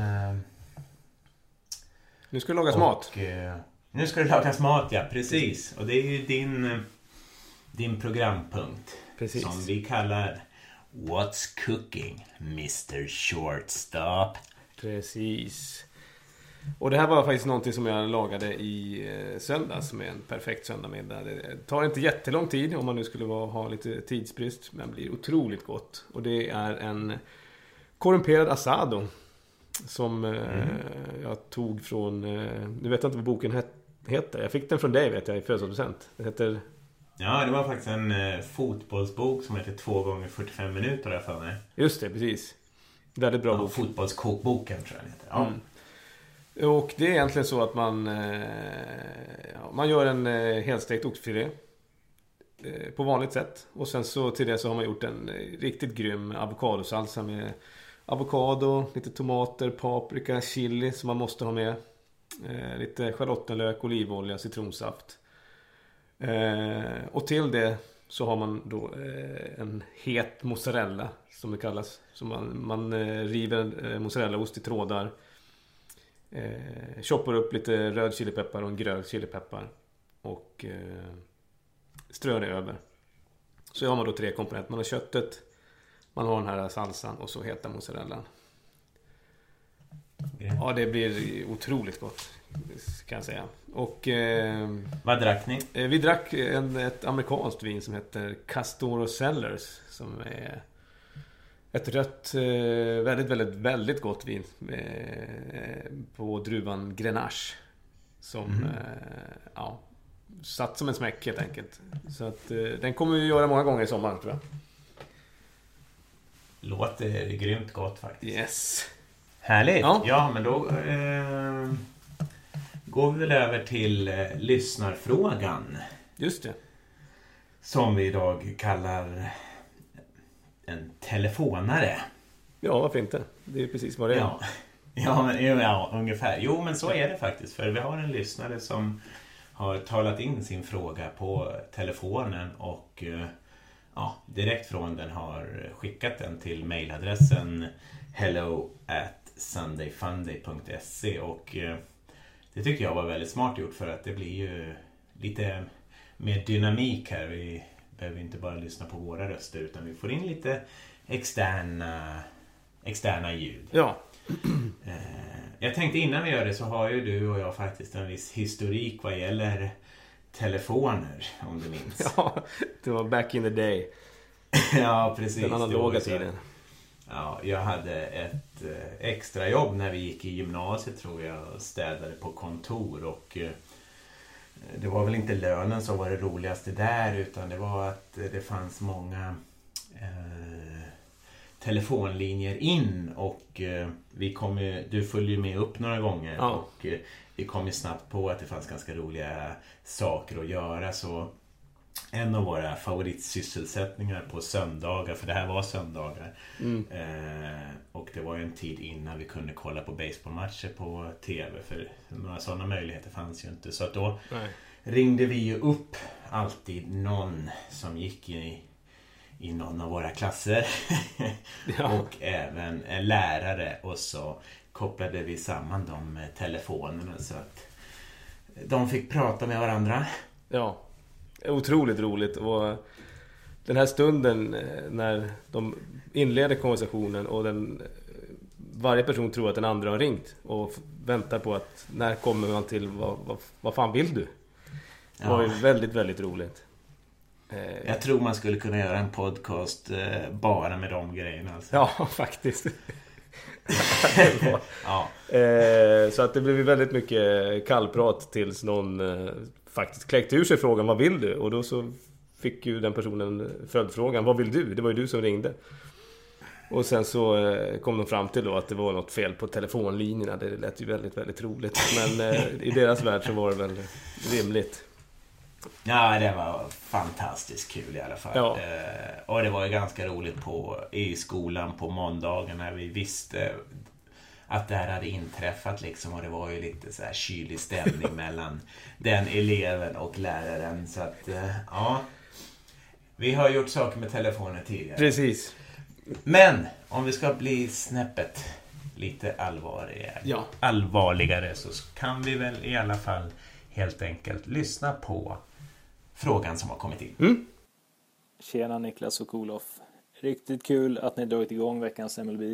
Nu ska det lagas mat. Nu ska det lagas mat, ja, precis. Och det är ju din programpunkt. Precis. Som vi kallar What's Cooking, Mr. Shortstop. Precis. Och det här var faktiskt någonting som jag lagade i söndags med en perfekt söndagmiddag. Det tar inte jättelång tid om man nu skulle ha lite tidsbrist, men blir otroligt gott. Och det är en korrumperad asado som jag tog från... Nu vet jag inte vad boken heter. Jag fick den från dig, vet jag, i födelsedagspresent. Det heter... Ja, det var faktiskt en fotbollsbok som heter 2 gånger 45 minuter där för mig. Just det, precis. Väldigt bra bok. Fotbollskokboken tror jag den heter. Ja. Och det är egentligen så att man gör en helstekt oxfilé på vanligt sätt. Och sen så till det så har man gjort en riktigt grym avokadosalsa med avokado, lite tomater, paprika, chili som man måste ha med. Lite schalottenlök, olivolja, citronsaft. Och till det så har man då en het mozzarella som det kallas. Så man river mozzarellaost i trådar. Choppar upp lite röd chilipeppar och en grön chilipeppar och strör det över. Så har man då 3 komponenter. Man har köttet, man har den här salsan och så heta mozzarellan. Ja, det blir otroligt gott, kan jag säga. Och vad drack ni? Vi drack ett amerikanskt vin som heter Castoro Cellars, som är ett rött, väldigt, väldigt, väldigt gott vin på druvan Grenache. Som satt som en smäck helt enkelt. Så att den kommer vi göra många gånger i sommar, tror jag. Låter grymt gott faktiskt. Yes. Härligt. Ja, men då går vi väl över till lyssnarfrågan. Just det. Som vi idag kallar en telefonare. Ja, varför inte? Det är precis vad det är. Ja, ungefär. Jo, men så är det faktiskt. För vi har en lyssnare som har talat in sin fråga på telefonen och direkt från den har skickat den till mailadressen hello@sundayfunday.se, och det tycker jag var väldigt smart gjort, för att det blir ju lite mer dynamik här. Vi behöver inte bara lyssna på våra röster, utan vi får in lite externa ljud. Ja. Jag tänkte innan vi gör det så har ju du och jag faktiskt en viss historik vad gäller telefoner, om du minns. Ja, det var back in the day. Ja, precis. Den analoga tiden. Ja, jag hade ett extra jobb när vi gick i gymnasiet tror jag och städade på kontor och det var väl inte lönen som var det roligaste där utan det var att det fanns många telefonlinjer in och du följde med upp några gånger och vi kom ju snabbt på att det fanns ganska roliga saker att göra så en av våra favoritsysselsättningar på söndagar, för det här var söndagar och det var ju en tid innan vi kunde kolla på baseballmatcher på tv för några sådana möjligheter fanns ju inte så att då ringde vi ju upp alltid någon som gick i någon av våra klasser och även en lärare och så kopplade vi samman de med telefonerna så att de fick prata med varandra. Ja, otroligt roligt och den här stunden när de inleder konversationen och varje person tror att den andra har ringt och väntar på att när kommer man till vad fan vill du? Det var ju väldigt, väldigt roligt. Jag tror man skulle kunna göra en podcast bara med de grejerna alltså. Ja, faktiskt. Så att det blev väldigt mycket kallprat tills någon faktiskt kläckte ur sig frågan vad vill du? Och då så fick ju den personen följdfrågan vad vill du? Det var ju du som ringde. Och sen så kom de fram till då att det var något fel på telefonlinjerna. Det lät ju väldigt, väldigt roligt. Men i deras värld så var det väl rimligt. Ja, det var fantastiskt kul i alla fall. Ja. Och det var ju ganska roligt i skolan på måndagen när vi visste att det här hade inträffat liksom. Och det var ju lite så här kylig stämning mellan den eleven och läraren. Så att, ja. Vi har gjort saker med telefoner tidigare. Precis. Men om vi ska bli snäppet lite allvarligare så kan vi väl i alla fall helt enkelt lyssna på frågan som har kommit in. Tjena Niklas och Olof. Riktigt kul att ni dragit igång veckans MLB.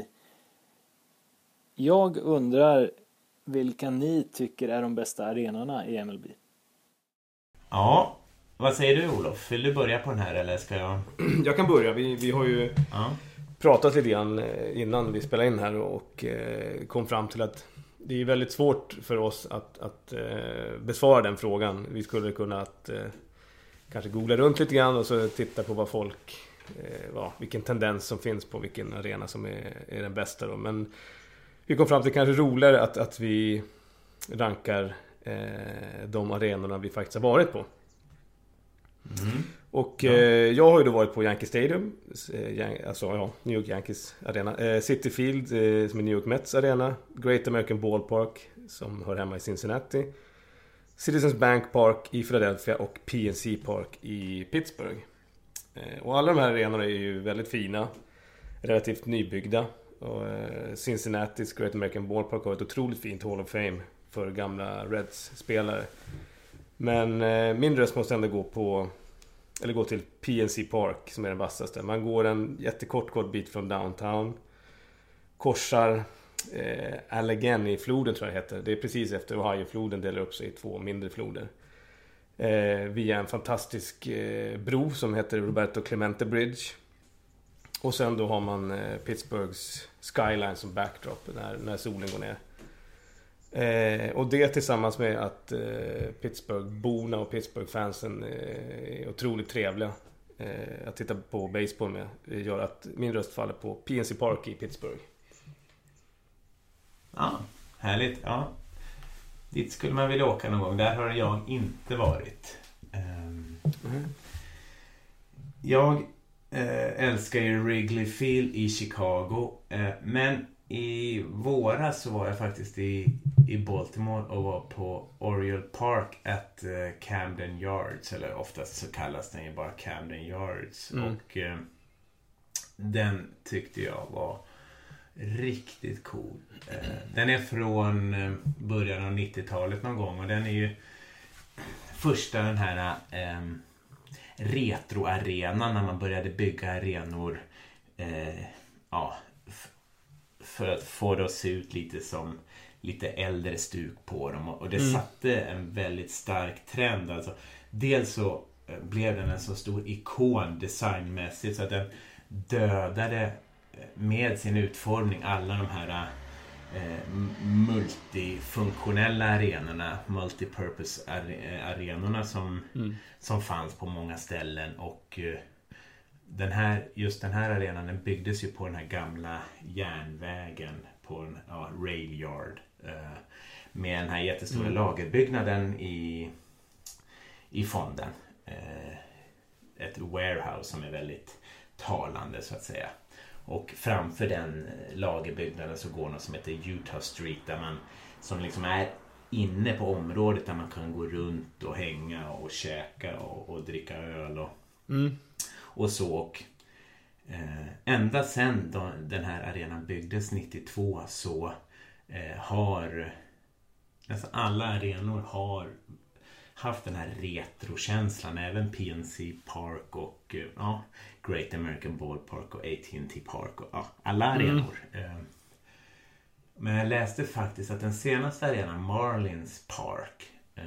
Jag undrar vilka ni tycker är de bästa arenorna i MLB. Ja, vad säger du Olof? Vill du börja på den här eller ska jag? Jag kan börja. Vi har ju pratat lite grann innan vi spelade in här och kom fram till att det är väldigt svårt för oss att besvara den frågan. Vi skulle kunna att kanske googla runt lite grann och så titta på vad folk vilken tendens som finns på vilken arena som är den bästa då. Men vi kom fram till kanske roligare att vi rankar de arenorna vi faktiskt har varit på. Och jag har ju då varit på Yankee Stadium, alltså New York Yankees arena, Citi Field som är New York Mets arena, Great American Ballpark som hör hemma i Cincinnati, Citizens Bank Park i Philadelphia och PNC Park i Pittsburgh. Och alla de här arenorna är ju väldigt fina, relativt nybyggda. Och Cincinnati's Great American Ballpark har ett otroligt fint Hall of Fame för gamla Reds-spelare. Men min röst måste ändå gå till PNC Park som är den vassaste. Man går en jättekort bit från downtown, korsar Allegheny-floden tror jag det heter. Det är precis efter Ohio-floden delar upp sig i 2 mindre floder. Via en fantastisk bro som heter Roberto Clemente Bridge. Och sen då har man Pittsburghs skyline som backdrop när solen går ner. Och det tillsammans med att Pittsburgh-borna och Pittsburgh-fansen är otroligt trevliga att titta på baseball med gör att min röst faller på PNC Park i Pittsburgh. Ja, härligt. Ja. Dit skulle man vilja åka någon gång. Där har jag inte varit. Jag älskar ju Wrigley Field i Chicago. Men i våras så var jag faktiskt i Baltimore och var på Oriole Park at Camden Yards. Eller oftast så kallas den ju bara Camden Yards. Och den tyckte jag var riktigt cool. Den är från början av 90-talet någon gång. Och den är ju första den här retroarenan när man började bygga arenor för att få det att se ut lite som lite äldre stuk på dem. Och det satte en väldigt stark trend. Alltså, dels så blev den en så stor ikon designmässigt så att den dödade med sin utformning alla de här multifunktionella arenorna, multipurpose arenorna som fanns på många ställen. Och den här arenan, den byggdes ju på den här gamla järnvägen på en rail yard med den här jättestora lagerbyggnaden i fonden. Ett warehouse som är väldigt talande så att säga. Och framför den lagerbyggnaden så går något som heter Utah Street där man som liksom är inne på området där man kan gå runt och hänga och käka och dricka öl och så. Och ända sedan den här arenan byggdes 92 så har nästan alla arenor har haft den här retrokänslan, även PNC Park och Great American Ballpark och AT&T Park och alla arenor. Men jag läste faktiskt att den senaste arenan, Marlins Park,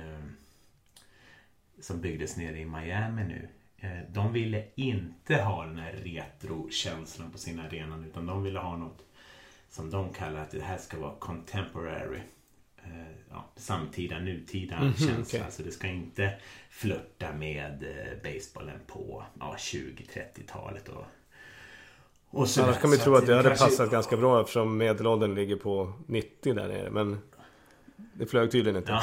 som byggdes nere i Miami nu, de ville inte ha den här retrokänslan på sin arena, utan de ville ha något som de kallar att det här ska vara contemporary. Samtida, nutida känsla. Okay. Alltså det ska inte flirta med basebollen på 20-30-talet och så. Annars kan man tro att det hade passat ganska bra eftersom medelåldern ligger på 90 där nere, men det flög tydligen inte.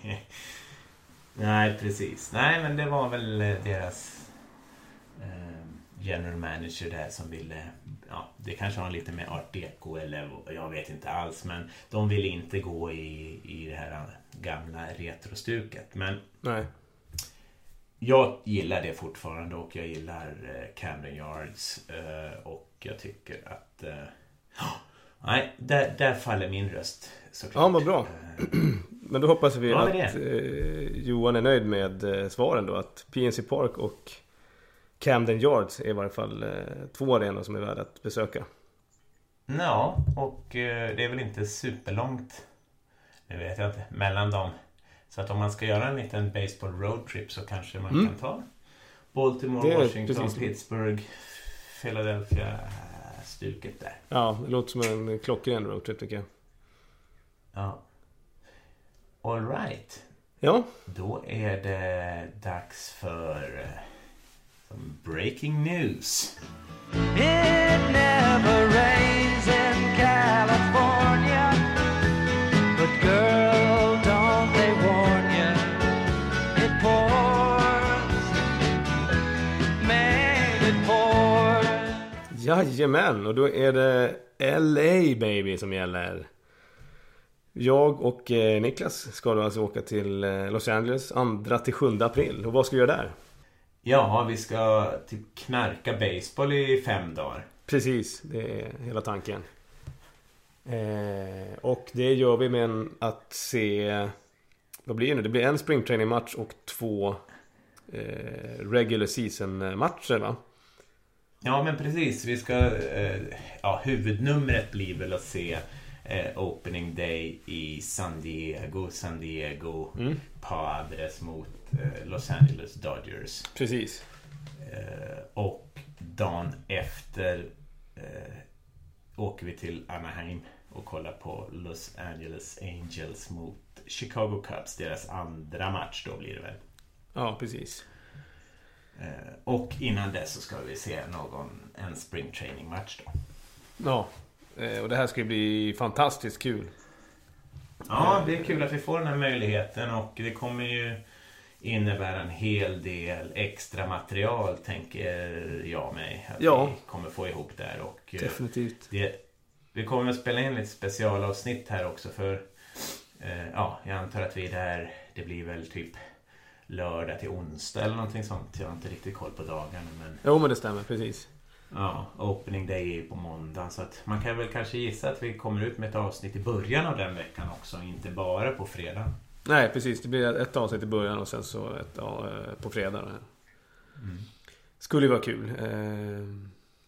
Nej, precis. Nej, men det var väl deras general manager där som ville, det kanske har lite med art deco eller jag vet inte alls, men de ville inte gå i det här gamla retrostuket. Men nej. Jag gillar det fortfarande och jag gillar Camden Yards och jag tycker att nej, där faller min röst såklart. Ja, vad bra. Men då hoppas vi att Johan är nöjd med svaren då, att PNC Park och Camden Yards är i varje fall 2 arenor som är värda att besöka. Ja, och det är väl inte superlångt, det vet jag inte, mellan dem. Så att om man ska göra en liten baseball roadtrip så kanske man kan ta Baltimore, Washington, Pittsburgh, Philadelphia, stuket där. Ja, det låter som en klockren roadtrip tycker jag. Ja. All right. Ja. Då är det dags för breaking news. It never rains in California, but girl, don't they warn you, it pours, man, it pours. Jajamän, och då är det LA baby som gäller. Jag och Niklas ska då alltså åka till Los Angeles 2-7 april. Och vad ska vi göra där? Ja, vi ska typ knarka baseball i 5 dagar. Precis, det är hela tanken. Och det gör vi med att se... Vad blir det nu? Det blir en springtraining match och 2 regular season matcher, va? Ja, men precis. Vi ska... huvudnumret blir väl att se opening day i San Diego Padres mot Los Angeles Dodgers. Precis. Och dagen efter åker vi till Anaheim och kollar på Los Angeles Angels mot Chicago Cubs, deras andra match då blir det väl. Ja, precis. Och innan dess så ska vi se en spring training match då. Ja, och det här ska bli fantastiskt kul. Ja, det är kul att vi får den här möjligheten och det kommer ju innebära en hel del extra material, tänker jag mig att vi kommer få ihop där. Och definitivt. Vi kommer att spela in lite specialavsnitt här också för jag antar att det blir väl typ lördag till onsdag eller någonting sånt. Jag har inte riktigt koll på dagarna. Jo, men det stämmer, precis. Ja, opening day är på måndag, så att man kan väl kanske gissa att vi kommer ut med ett avsnitt i början av den veckan också, inte bara på fredag. Nej, precis. Det blir ett avsnitt i början och sen så ett på fredag. Skulle ju vara kul.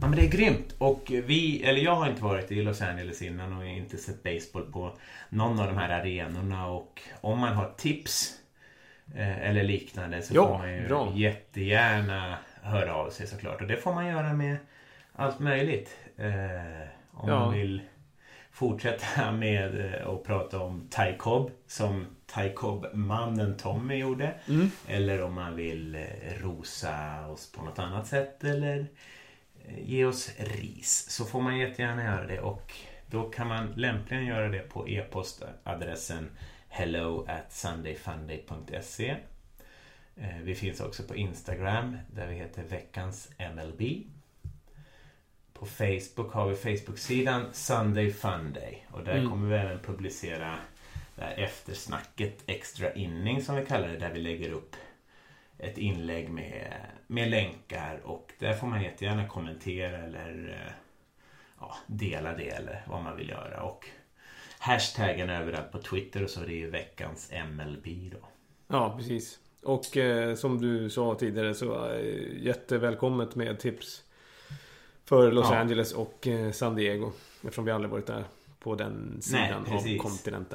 Ja, men det är grymt. Och jag har inte varit i Los Angeles innan och inte sett baseball på någon av de här arenorna. Och om man har tips eller liknande så får man ju jättegärna höra av sig såklart. Och det får man göra med allt möjligt. Om man vill fortsätta med att prata om Ty Cobb som Ty Cobb-mannen Tommy gjorde. Eller om man vill rosa oss på något annat sätt eller ge oss ris, så får man jättegärna göra det. Och då kan man lämpligen göra det på e-postadressen hello@sundayfunday.se. Vi finns också på Instagram där vi heter veckans MLB. På Facebook har vi Facebook-sidan Sunday Funday, och där kommer vi även publicera det här eftersnacket extra inning som vi kallar det, där vi lägger upp ett inlägg med länkar, och där får man jättegärna kommentera eller dela det eller vad man vill göra. Och hashtaggen överallt på Twitter och så, det är ju veckans MLB då. Ja, precis. Och som du sa tidigare så jättevälkommet med tips för Los Angeles och San Diego, eftersom vi aldrig varit där på den sidan av kontinenten.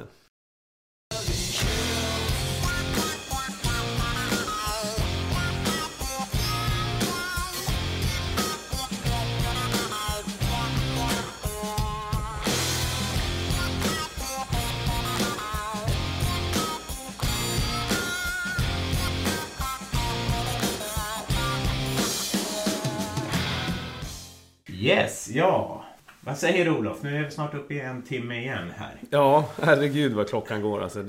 Yes, ja. Vad säger Olof? Nu är vi snart uppe i 1 timme igen här. Ja, herregud vad klockan går alltså.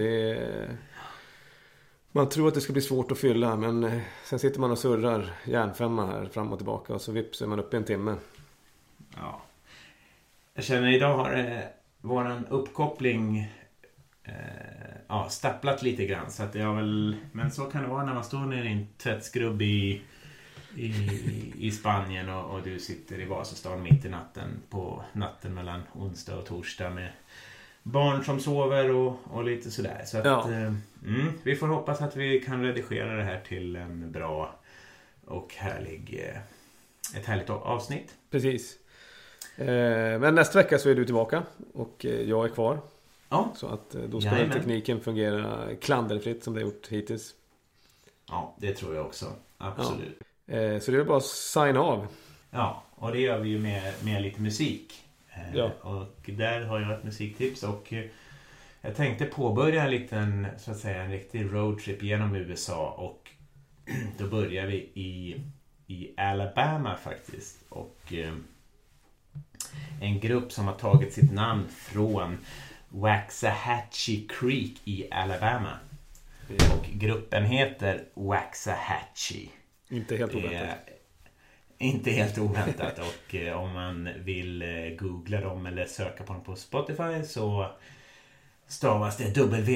Man tror att det ska bli svårt att fylla, men sen sitter man och surrar järnfemma här fram och tillbaka, och så vips är man uppe i 1 timme. Ja. Jag känner idag har våran uppkoppling stapplat lite grann, så att men så kan det vara när man står nere i en tvättskrubb i Spanien och du sitter i Vasastan mitt i natten, på natten mellan onsdag och torsdag, med barn som sover och lite sådär. Så att vi får hoppas att vi kan redigera det här till en bra och ett härligt avsnitt. Precis. Men nästa vecka så är du tillbaka och jag är kvar. Ja. Så att då ska tekniken fungera klanderfritt som det har gjort hittills. Ja, det tror jag också. Absolut. Ja. Så det är bara att signa av. Ja, och det gör vi ju med lite musik. Och där har jag ett musiktips, och jag tänkte påbörja en liten, så att säga, en riktig roadtrip genom USA, och då börjar vi i Alabama faktiskt, och en grupp som har tagit sitt namn från Waxahachie Creek i Alabama. Och gruppen heter Waxahachie. Inte helt oväntat. Inte helt oväntat. Och om man vill googla dem eller söka på dem på Spotify så stavas det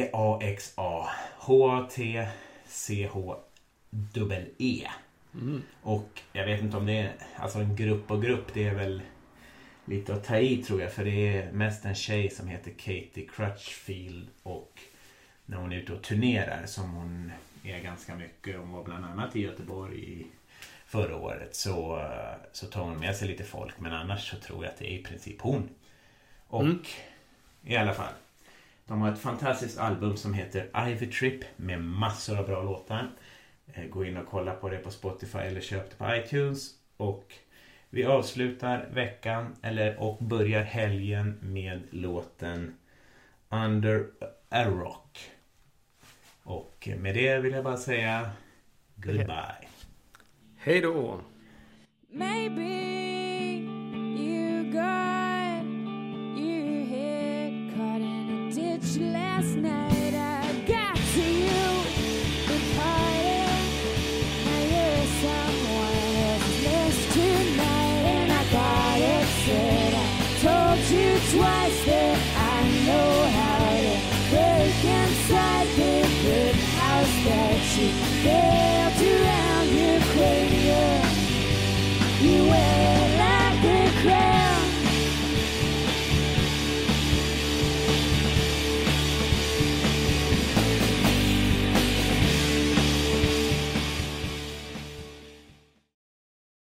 WAXAHATCHE. Och jag vet inte om det är alltså en grupp och grupp, det är väl lite att ta i tror jag, för det är mest en tjej som heter Katie Crutchfield, och när hon är ute och turnerar, som hon är ganska mycket, hon var bland annat i Göteborg förra året, så tar hon med sig lite folk, men annars så tror jag att det är i princip hon. Och i alla fall, de har ett fantastiskt album som heter Ivy Trip med massor av bra låtar. Gå in och kolla på det på Spotify eller köp det på iTunes. Och vi avslutar veckan och börjar helgen med låten Under a Rock. Och med det vill jag bara säga goodbye. Hej då! Maybe you got your head caught in a ditch last night. I got to you and party. Now you're someone else's list tonight, and I got it said. I told you twice that I know how to break inside the good house that you built.